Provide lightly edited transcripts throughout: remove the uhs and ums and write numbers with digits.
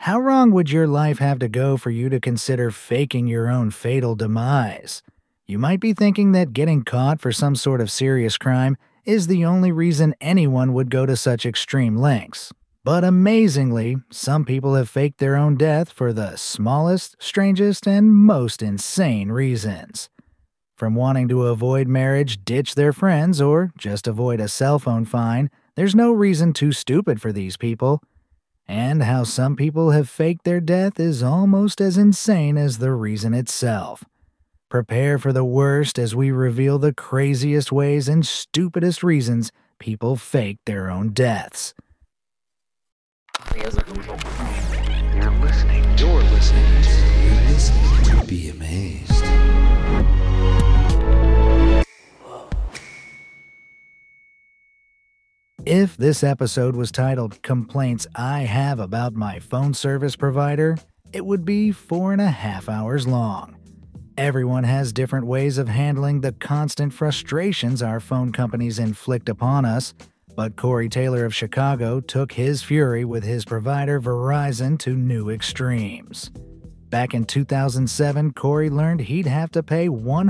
How wrong would your life have to go for you to consider faking your own fatal demise? You might be thinking that getting caught for some sort of serious crime is the only reason anyone would go to such extreme lengths. But amazingly, some people have faked their own death for the smallest, strangest, and most insane reasons. From wanting to avoid marriage, ditch their friends, or just avoid a cell phone fine, there's no reason too stupid for these people. And how some people have faked their death is almost as insane as the reason itself. Prepare for the worst as we reveal the craziest ways and stupidest reasons people fake their own deaths. You're listening to Be Amazed. If this episode was titled Complaints I Have About My Phone Service Provider, it would be 4.5 hours long. Everyone has different ways of handling the constant frustrations our phone companies inflict upon us, but Corey Taylor of Chicago took his fury with his provider Verizon to new extremes. Back in 2007, Corey learned he'd have to pay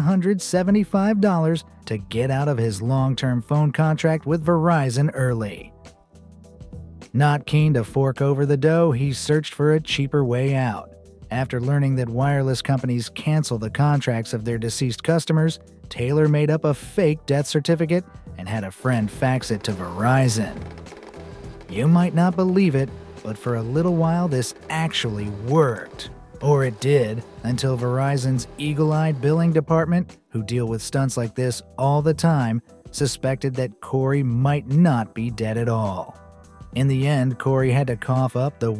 $175 to get out of his long-term phone contract with Verizon early. Not keen to fork over the dough, he searched for a cheaper way out. After learning that wireless companies cancel the contracts of their deceased customers, Taylor made up a fake death certificate and had a friend fax it to Verizon. You might not believe it, but for a little while this actually worked. Or it did, until Verizon's eagle-eyed billing department, who deal with stunts like this all the time, suspected that Corey might not be dead at all. In the end, Corey had to cough up the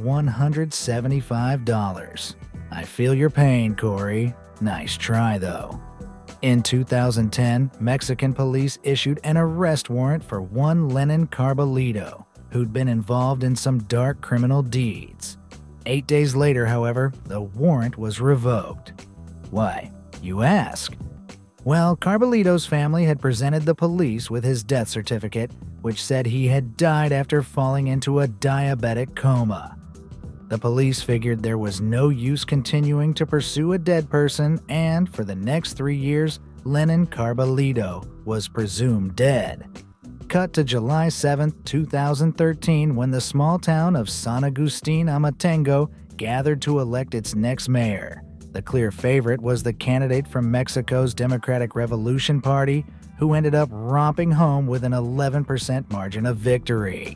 $175. I feel your pain, Corey. Nice try, though. In 2010, Mexican police issued an arrest warrant for one Lenin Carbolito, who'd been involved in some dark criminal deeds. 8 days later, however, the warrant was revoked. Why, you ask? Well, Carbolito's family had presented the police with his death certificate, which said he had died after falling into a diabetic coma. The police figured there was no use continuing to pursue a dead person, and for the next 3 years, Lenin Carbolito was presumed dead. Cut to July 7, 2013, when the small town of San Agustin Amatengo gathered to elect its next mayor. The clear favorite was the candidate from Mexico's Democratic Revolution Party, who ended up romping home with an 11% margin of victory.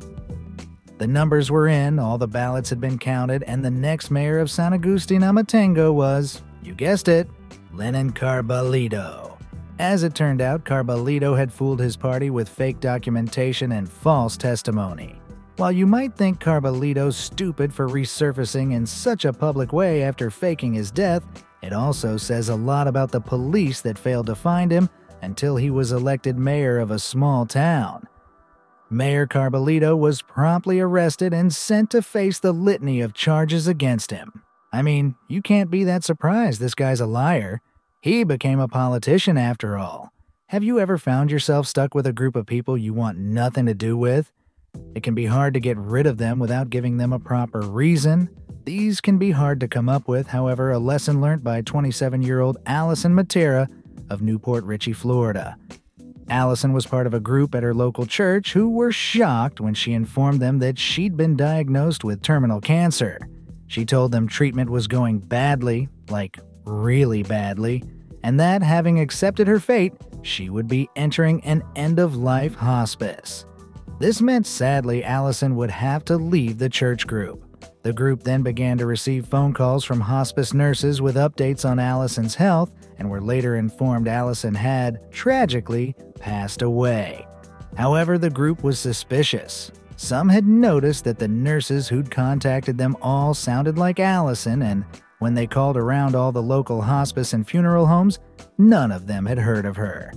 The numbers were in, all the ballots had been counted, and the next mayor of San Agustin Amatengo was, you guessed it, Lenin Carbolito. As it turned out, Carbolito had fooled his party with fake documentation and false testimony. While you might think Carbolito's stupid for resurfacing in such a public way after faking his death, it also says a lot about the police that failed to find him until he was elected mayor of a small town. Mayor Carbolito was promptly arrested and sent to face the litany of charges against him. I mean, you can't be that surprised this guy's a liar. He became a politician after all. Have you ever found yourself stuck with a group of people you want nothing to do with? It can be hard to get rid of them without giving them a proper reason. These can be hard to come up with, however, a lesson learned by 27-year-old Allison Matera of Newport Richey, Florida. Allison was part of a group at her local church who were shocked when she informed them that she'd been diagnosed with terminal cancer. She told them treatment was going badly, like really badly, and that having accepted her fate, she would be entering an end-of-life hospice. This meant, sadly, Allison would have to leave the church group. The group then began to receive phone calls from hospice nurses with updates on Allison's health, and were later informed Allison had, tragically, passed away. However, the group was suspicious. Some had noticed that the nurses who'd contacted them all sounded like Allison, and when they called around all the local hospice and funeral homes, none of them had heard of her.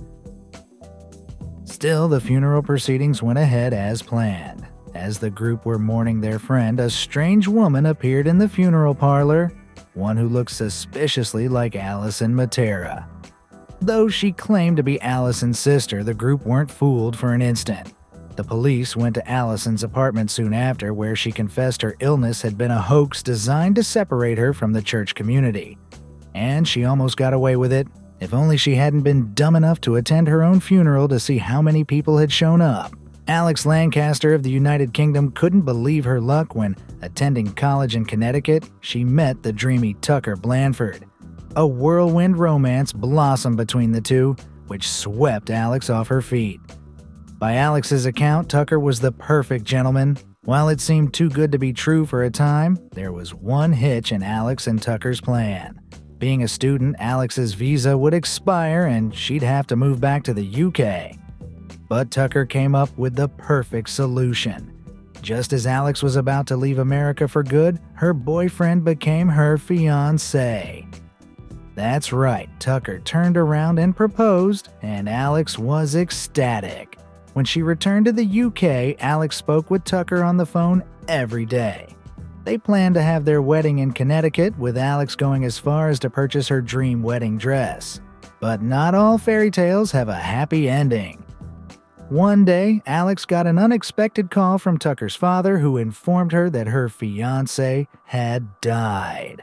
Still, the funeral proceedings went ahead as planned. As the group were mourning their friend, a strange woman appeared in the funeral parlor, one who looked suspiciously like Allison Matera. Though she claimed to be Allison's sister, the group weren't fooled for an instant. The police went to Allison's apartment soon after, where she confessed her illness had been a hoax designed to separate her from the church community. And she almost got away with it, if only she hadn't been dumb enough to attend her own funeral to see how many people had shown up. Alex Lancaster of the United Kingdom couldn't believe her luck when, attending college in Connecticut, she met the dreamy Tucker Blanford. A whirlwind romance blossomed between the two, which swept Alex off her feet. By Alex's account, Tucker was the perfect gentleman. While it seemed too good to be true for a time, there was one hitch in Alex and Tucker's plan. Being a student, Alex's visa would expire and she'd have to move back to the UK. But Tucker came up with the perfect solution. Just as Alex was about to leave America for good, her boyfriend became her fiancé. That's right, Tucker turned around and proposed, and Alex was ecstatic. When she returned to the UK, Alex spoke with Tucker on the phone every day. They planned to have their wedding in Connecticut, with Alex going as far as to purchase her dream wedding dress. But not all fairy tales have a happy ending. One day, Alex got an unexpected call from Tucker's father, who informed her that her fiancé had died.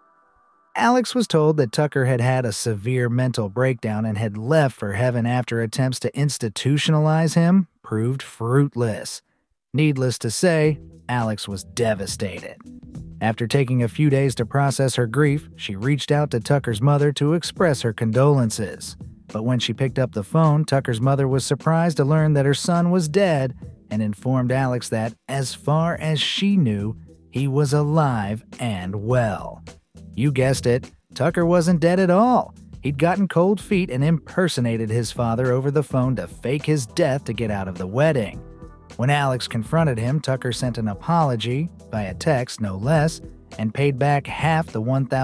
Alex was told that Tucker had had a severe mental breakdown and had left for heaven after attempts to institutionalize him proved fruitless. Needless to say, Alex was devastated. After taking a few days to process her grief, she reached out to Tucker's mother to express her condolences. But when she picked up the phone, Tucker's mother was surprised to learn that her son was dead and informed Alex that, as far as she knew, he was alive and well. You guessed it, Tucker wasn't dead at all. He'd gotten cold feet and impersonated his father over the phone to fake his death to get out of the wedding. When Alex confronted him, Tucker sent an apology, by a text no less, and paid back half the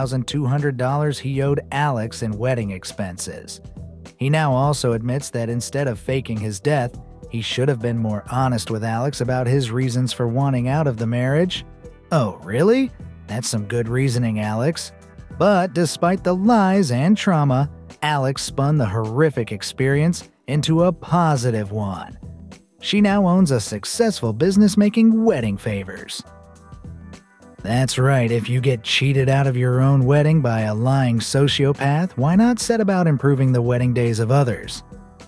$1,200 he owed Alex in wedding expenses. He now also admits that instead of faking his death, he should have been more honest with Alex about his reasons for wanting out of the marriage. Oh, really? That's some good reasoning, Alex. But despite the lies and trauma, Alex spun the horrific experience into a positive one. She now owns a successful business making wedding favors. That's right, if you get cheated out of your own wedding by a lying sociopath, why not set about improving the wedding days of others?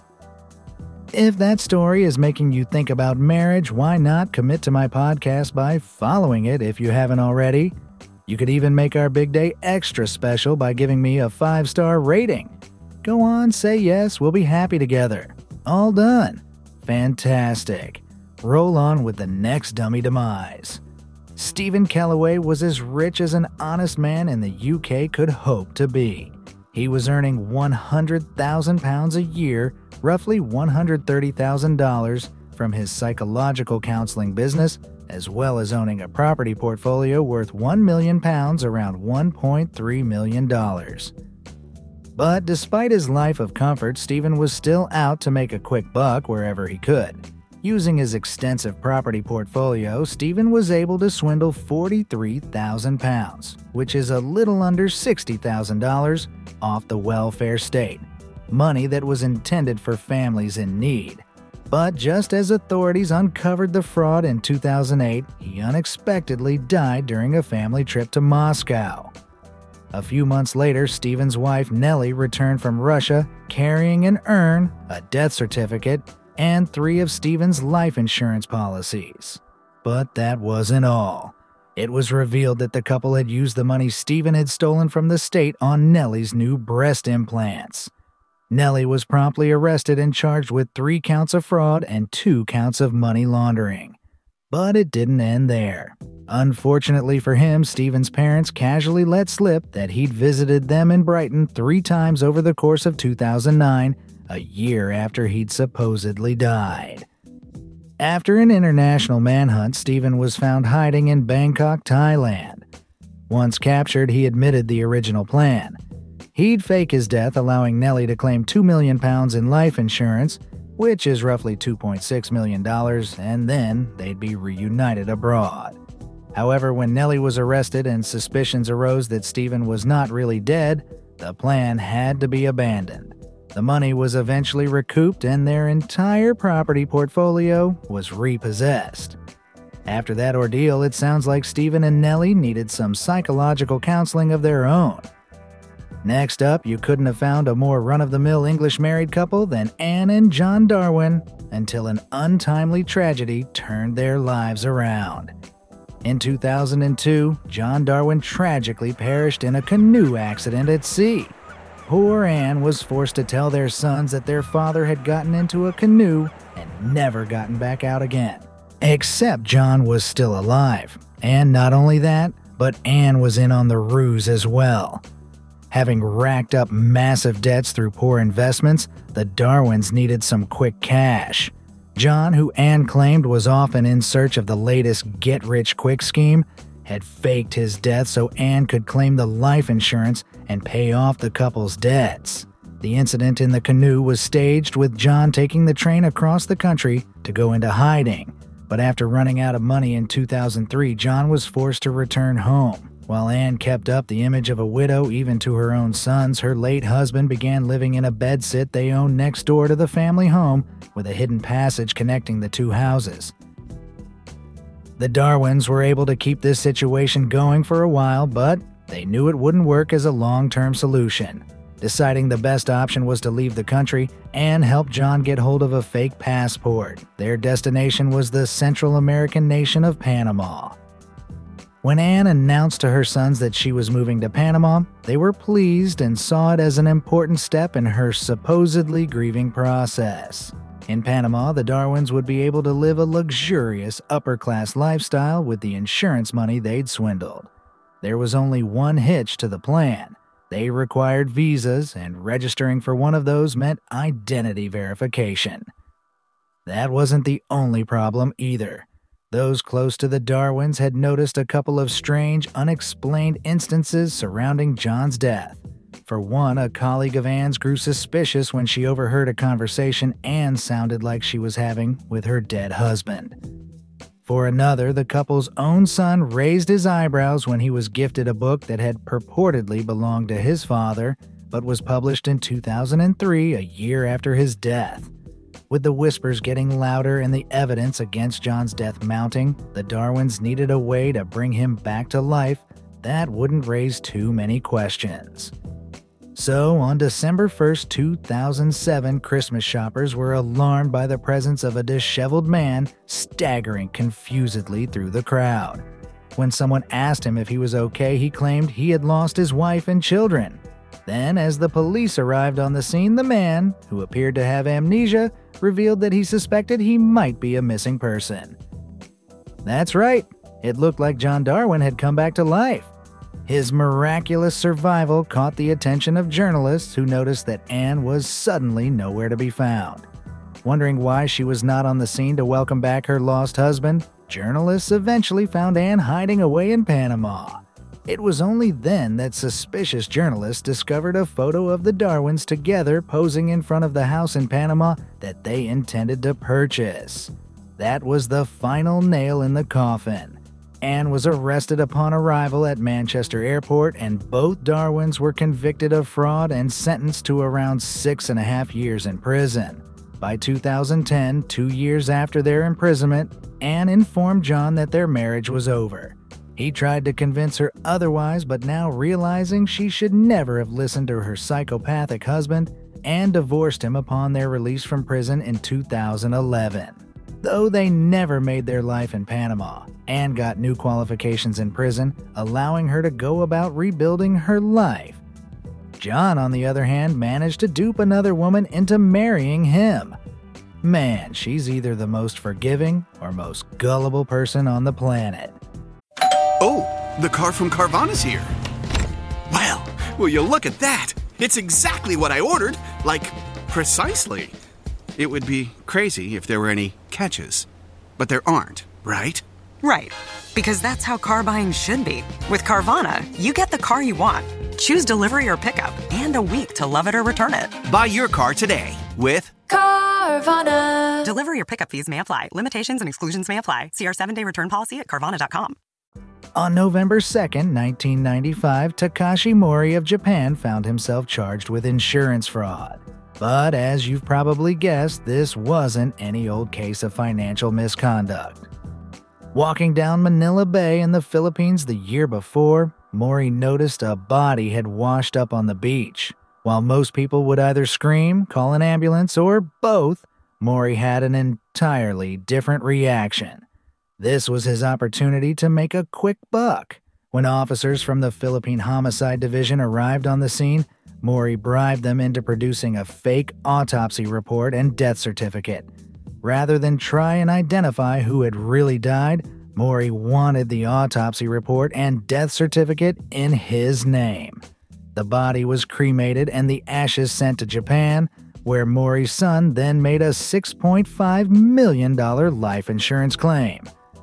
If that story is making you think about marriage, why not commit to my podcast by following it if you haven't already? You could even make our big day extra special by giving me a 5-star rating. Go on, say yes, we'll be happy together. All done. Fantastic. Roll on with the next dummy demise. Stephen Kellaway was as rich as an honest man in the UK could hope to be. He was earning £100,000 a year, roughly $130,000, from his psychological counseling business, as well as owning a property portfolio worth £1 million, around $1.3 million. But despite his life of comfort, Stephen was still out to make a quick buck wherever he could. Using his extensive property portfolio, Stephen was able to swindle £43,000, which is a little under $60,000, off the welfare state, money that was intended for families in need. But just as authorities uncovered the fraud in 2008, he unexpectedly died during a family trip to Moscow. A few months later, Stephen's wife Nellie returned from Russia carrying an urn, a death certificate, and 3 of Stephen's life insurance policies. But that wasn't all. It was revealed that the couple had used the money Stephen had stolen from the state on Nellie's new breast implants. Nellie was promptly arrested and charged with 3 counts of fraud and 2 counts of money laundering. But it didn't end there. Unfortunately for him, Stephen's parents casually let slip that he'd visited them in Brighton 3 times over the course of 2009, a year after he'd supposedly died. After an international manhunt, Stephen was found hiding in Bangkok, Thailand. Once captured, he admitted the original plan. He'd fake his death, allowing Nellie to claim £2 million in life insurance, which is roughly $2.6 million, and then they'd be reunited abroad. However, when Nellie was arrested and suspicions arose that Stephen was not really dead, the plan had to be abandoned. The money was eventually recouped and their entire property portfolio was repossessed. After that ordeal, it sounds like Stephen and Nellie needed some psychological counseling of their own. Next up, you couldn't have found a more run-of-the-mill English married couple than Anne and John Darwin until an untimely tragedy turned their lives around. In 2002, John Darwin tragically perished in a canoe accident at sea. Poor Anne was forced to tell their sons that their father had gotten into a canoe and never gotten back out again. Except John was still alive, and not only that, but Anne was in on the ruse as well. Having racked up massive debts through poor investments, the Darwins needed some quick cash. John, who Anne claimed was often in search of the latest get-rich-quick scheme, had faked his death so Anne could claim the life insurance and pay off the couple's debts. The incident in the canoe was staged with John taking the train across the country to go into hiding. But after running out of money in 2003, John was forced to return home. While Anne kept up the image of a widow even to her own sons, her late husband began living in a bedsit they owned next door to the family home with a hidden passage connecting the two houses. The Darwins were able to keep this situation going for a while, but they knew it wouldn't work as a long-term solution. Deciding the best option was to leave the country, Anne helped John get hold of a fake passport. Their destination was the Central American nation of Panama. When Anne announced to her sons that she was moving to Panama, they were pleased and saw it as an important step in her supposedly grieving process. In Panama, the Darwins would be able to live a luxurious upper-class lifestyle with the insurance money they'd swindled. There was only one hitch to the plan. They required visas, and registering for one of those meant identity verification. That wasn't the only problem either. Those close to the Darwins had noticed a couple of strange, unexplained instances surrounding John's death. For one, a colleague of Anne's grew suspicious when she overheard a conversation Anne sounded like she was having with her dead husband. For another, the couple's own son raised his eyebrows when he was gifted a book that had purportedly belonged to his father, but was published in 2003, a year after his death. With the whispers getting louder and the evidence against John's death mounting, the Darwins needed a way to bring him back to life that wouldn't raise too many questions. So, on December 1st, 2007, Christmas shoppers were alarmed by the presence of a disheveled man staggering confusedly through the crowd. When someone asked him if he was okay, he claimed he had lost his wife and children. Then, as the police arrived on the scene, the man, who appeared to have amnesia, revealed that he suspected he might be a missing person. That's right, it looked like John Darwin had come back to life. His miraculous survival caught the attention of journalists who noticed that Anne was suddenly nowhere to be found. Wondering why she was not on the scene to welcome back her lost husband, journalists eventually found Anne hiding away in Panama. It was only then that suspicious journalists discovered a photo of the Darwins together posing in front of the house in Panama that they intended to purchase. That was the final nail in the coffin. Anne was arrested upon arrival at Manchester Airport, and both Darwins were convicted of fraud and sentenced to around 6.5 years in prison. By 2010, 2 years after their imprisonment, Anne informed John that their marriage was over. He tried to convince her otherwise, but now realizing she should never have listened to her psychopathic husband, Anne divorced him upon their release from prison in 2011. Though they never made their life in Panama, Anne got new qualifications in prison, allowing her to go about rebuilding her life. John, on the other hand, managed to dupe another woman into marrying him. Man, she's either the most forgiving or most gullible person on the planet. Oh, the car from Carvana's here. Well, will you look at that? It's exactly what I ordered, like, precisely. It would be crazy if there were any catches, but there aren't, right? Right, because that's how car buying should be. With Carvana, you get the car you want. Choose delivery or pickup, and a week to love it or return it. Buy your car today with Carvana. Delivery or pickup fees may apply. Limitations and exclusions may apply. See our 7-day return policy at Carvana.com. On November 2nd, 1995, Takashi Mori of Japan found himself charged with insurance fraud. But as you've probably guessed, this wasn't any old case of financial misconduct. Walking down Manila Bay in the Philippines the year before, Maury noticed a body had washed up on the beach. While most people would either scream, call an ambulance, or both, Maury had an entirely different reaction. This was his opportunity to make a quick buck. When officers from the Philippine Homicide Division arrived on the scene, Maury bribed them into producing a fake autopsy report and death certificate. Rather than try and identify who had really died, Maury wanted the autopsy report and death certificate in his name. The body was cremated and the ashes sent to Japan, where Maury's son then made a $6.5 million life insurance claim.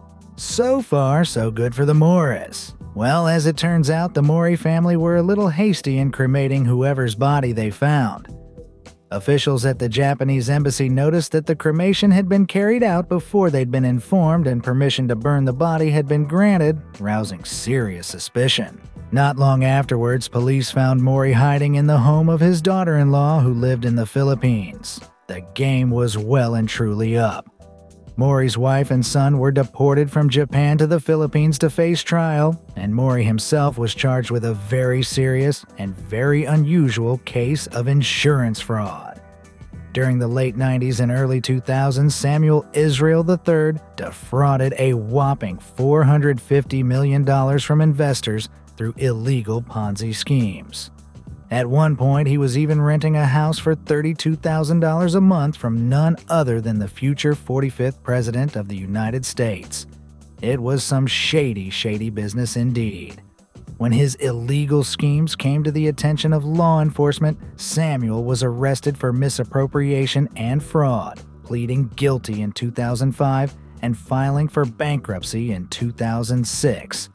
So far, so good for the Morris. Well, as it turns out, the Maury family were a little hasty in cremating whoever's body they found. Officials at the Japanese embassy noticed that the cremation had been carried out before they'd been informed and permission to burn the body had been granted, rousing serious suspicion. Not long afterwards, police found Maury hiding in the home of his daughter-in-law who lived in the Philippines. The game was well and truly up. Maury's wife and son were deported from Japan to the Philippines to face trial, and Maury himself was charged with a very serious and very unusual case of insurance fraud. During the late 90s and early 2000s, Samuel Israel III defrauded a whopping $450 million from investors through illegal Ponzi schemes. At one point, he was even renting a house for $32,000 a month from none other than the future 45th President of the United States. It was some shady, shady business indeed. When his illegal schemes came to the attention of law enforcement, Samuel was arrested for misappropriation and fraud, pleading guilty in 2005 and filing for bankruptcy in 2006.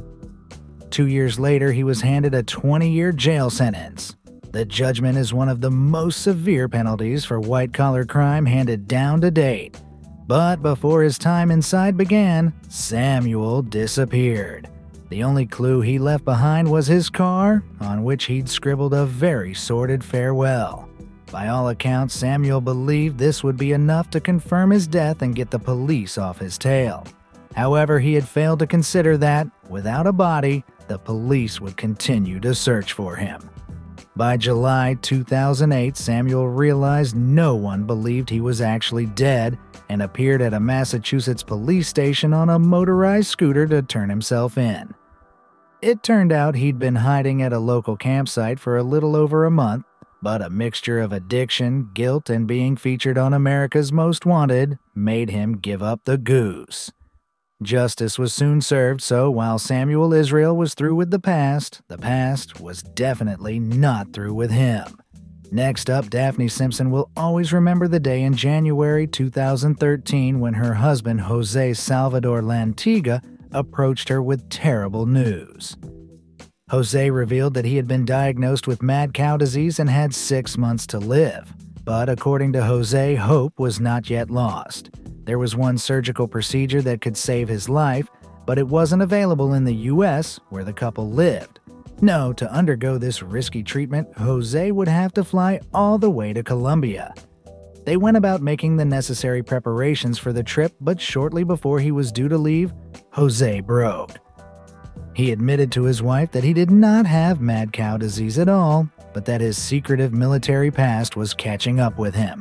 2 years later, he was handed a 20-year jail sentence. The judgment is one of the most severe penalties for white-collar crime handed down to date. But before his time inside began, Samuel disappeared. The only clue he left behind was his car, on which he'd scribbled a very sordid farewell. By all accounts, Samuel believed this would be enough to confirm his death and get the police off his tail. However, he had failed to consider that, without a body, the police would continue to search for him. By July 2008, Samuel realized no one believed he was actually dead and appeared at a Massachusetts police station on a motorized scooter to turn himself in. It turned out he'd been hiding at a local campsite for a little over a month, but a mixture of addiction, guilt, and being featured on America's Most Wanted made him give up the goose. Justice was soon served, so while Samuel Israel was through with the past was definitely not through with him. Next up, Daphne Simpson will always remember the day in January 2013 when her husband Jose Salvador Lantiga approached her with terrible news. Jose revealed that he had been diagnosed with mad cow disease and had 6 months to live. But according to Jose, hope was not yet lost. There was one surgical procedure that could save his life, but it wasn't available in the U.S., where the couple lived. No, to undergo this risky treatment, Jose would have to fly all the way to Colombia. They went about making the necessary preparations for the trip, but shortly before he was due to leave, Jose broke. He admitted to his wife that he did not have mad cow disease at all, but that his secretive military past was catching up with him.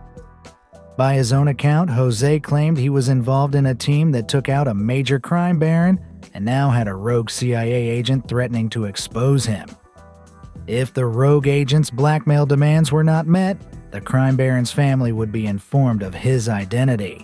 By his own account, Jose claimed he was involved in a team that took out a major crime baron and now had a rogue CIA agent threatening to expose him. If the rogue agent's blackmail demands were not met, the crime baron's family would be informed of his identity.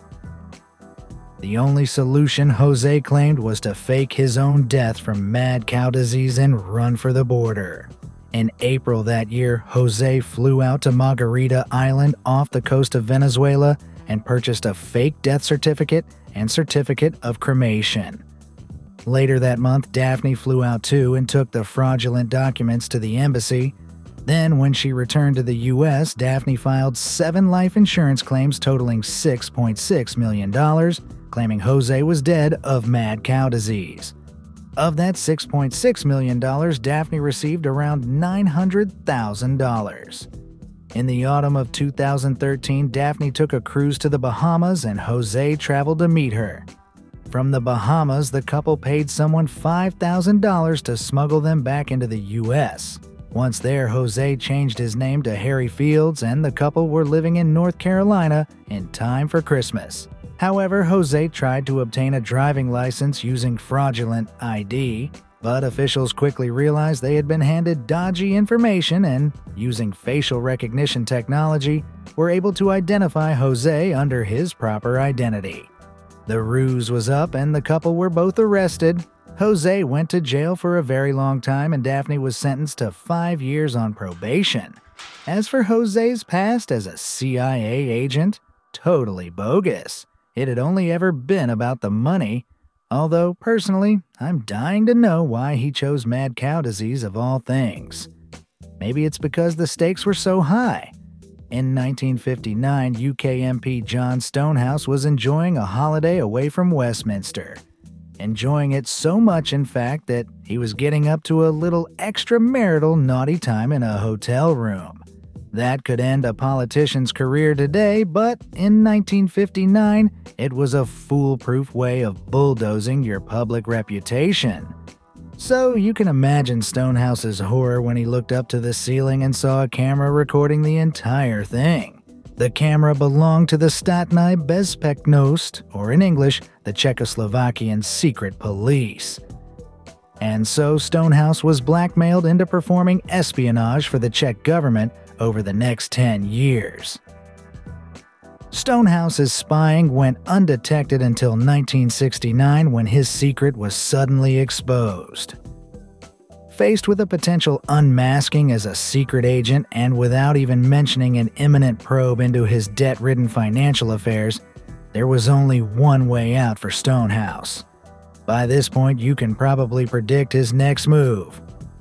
The only solution, Jose claimed, was to fake his own death from mad cow disease and run for the border. In April that year, Jose flew out to Margarita Island off the coast of Venezuela and purchased a fake death certificate and certificate of cremation. Later that month, Daphne flew out too and took the fraudulent documents to the embassy. Then, when she returned to the U.S., Daphne filed 7 life insurance claims totaling $6.6 million, claiming Jose was dead of mad cow disease. Of that $6.6 million, Daphne received around $900,000. In the autumn of 2013, Daphne took a cruise to the Bahamas and Jose traveled to meet her. From the Bahamas, the couple paid someone $5,000 to smuggle them back into the U.S. Once there, Jose changed his name to Harry Fields and the couple were living in North Carolina in time for Christmas. However, Jose tried to obtain a driving license using fraudulent ID, but officials quickly realized they had been handed dodgy information and, using facial recognition technology, were able to identify Jose under his proper identity. The ruse was up and the couple were both arrested. Jose went to jail for a very long time and Daphne was sentenced to 5 years on probation. As for Jose's past as a CIA agent, totally bogus. It had only ever been about the money. Although, personally, I'm dying to know why he chose mad cow disease of all things. Maybe it's because the stakes were so high. In 1959, UK MP John Stonehouse was enjoying a holiday away from Westminster. Enjoying it so much, in fact, that he was getting up to a little extramarital naughty time in a hotel room. That could end a politician's career today, but in 1959, it was a foolproof way of bulldozing your public reputation. So you can imagine Stonehouse's horror when he looked up to the ceiling and saw a camera recording the entire thing. The camera belonged to the Statnai Bezpečnost, or in English, the Czechoslovakian secret police. And so Stonehouse was blackmailed into performing espionage for the Czech government over the next 10 years. Stonehouse's spying went undetected until 1969 when his secret was suddenly exposed. Faced with a potential unmasking as a secret agent and without even mentioning an imminent probe into his debt-ridden financial affairs, there was only one way out for Stonehouse. By this point, you can probably predict his next move.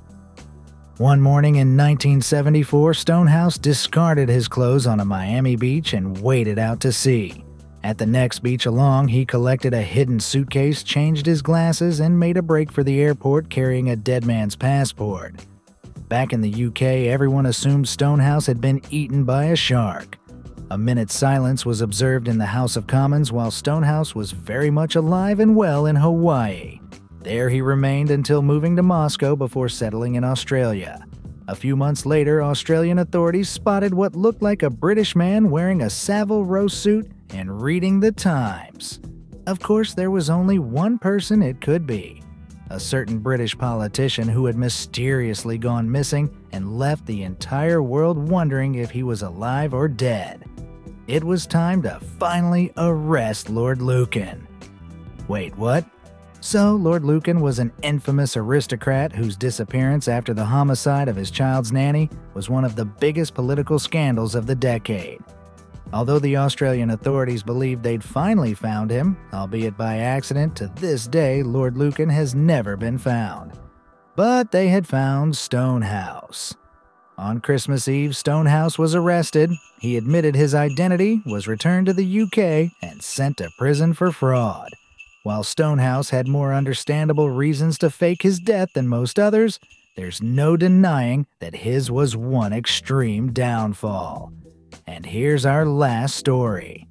One morning in 1974, Stonehouse discarded his clothes on a Miami beach and waded out to sea. At the next beach along, he collected a hidden suitcase, changed his glasses, and made a break for the airport carrying a dead man's passport. Back in the UK, everyone assumed Stonehouse had been eaten by a shark. A minute's silence was observed in the House of Commons while Stonehouse was very much alive and well in Hawaii. There he remained until moving to Moscow before settling in Australia. A few months later, Australian authorities spotted what looked like a British man wearing a Savile Row suit and reading the Times. Of course, there was only one person it could be. A certain British politician who had mysteriously gone missing and left the entire world wondering if he was alive or dead. It was time to finally arrest Lord Lucan. Wait, what? So, Lord Lucan was an infamous aristocrat whose disappearance after the homicide of his child's nanny was one of the biggest political scandals of the decade. Although the Australian authorities believed they'd finally found him, albeit by accident, to this day Lord Lucan has never been found. But they had found Stonehouse. On Christmas Eve, Stonehouse was arrested. He admitted his identity, was returned to the UK, and sent to prison for fraud. While Stonehouse had more understandable reasons to fake his death than most others, there's no denying that his was one extreme downfall. And here's our last story.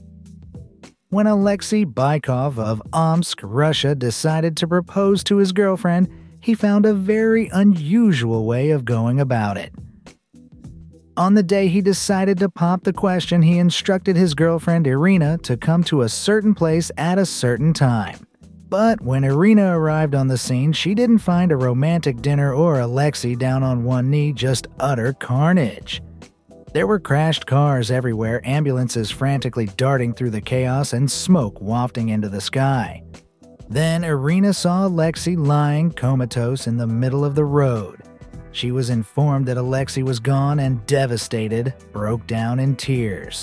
When Alexei Bykov of Omsk, Russia, decided to propose to his girlfriend, he found a very unusual way of going about it. On the day he decided to pop the question, he instructed his girlfriend Irina to come to a certain place at a certain time. But when Irina arrived on the scene, she didn't find a romantic dinner or Alexei down on one knee, just utter carnage. There were crashed cars everywhere, ambulances frantically darting through the chaos, and smoke wafting into the sky. Then Irina saw Alexei lying comatose in the middle of the road. She was informed that Alexei was gone and, devastated, broke down in tears.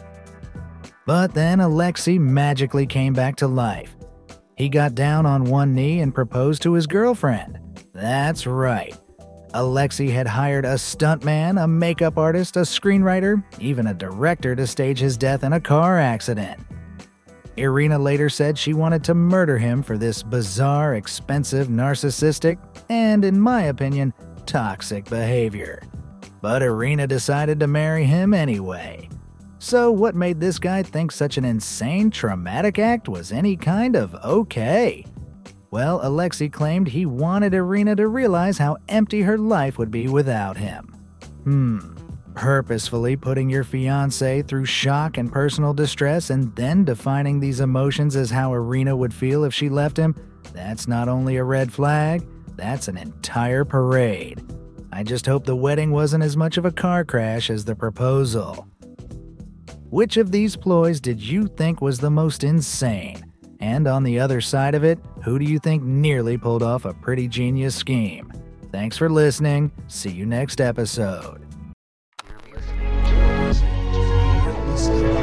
But then Alexei magically came back to life. He got down on one knee and proposed to his girlfriend. That's right. Alexei had hired a stuntman, a makeup artist, a screenwriter, even a director to stage his death in a car accident. Irina later said she wanted to murder him for this bizarre, expensive, narcissistic, and, in my opinion, toxic behavior. But Irina decided to marry him anyway. So what made this guy think such an insane, traumatic act was any kind of okay? Well, Alexei claimed he wanted Irina to realize how empty her life would be without him. Purposefully putting your fiancé through shock and personal distress and then defining these emotions as how Irina would feel if she left him, that's not only a red flag, that's an entire parade. I just hope the wedding wasn't as much of a car crash as the proposal. Which of these ploys did you think was the most insane? And on the other side of it, who do you think nearly pulled off a pretty genius scheme? Thanks for listening. See you next episode. You're listening to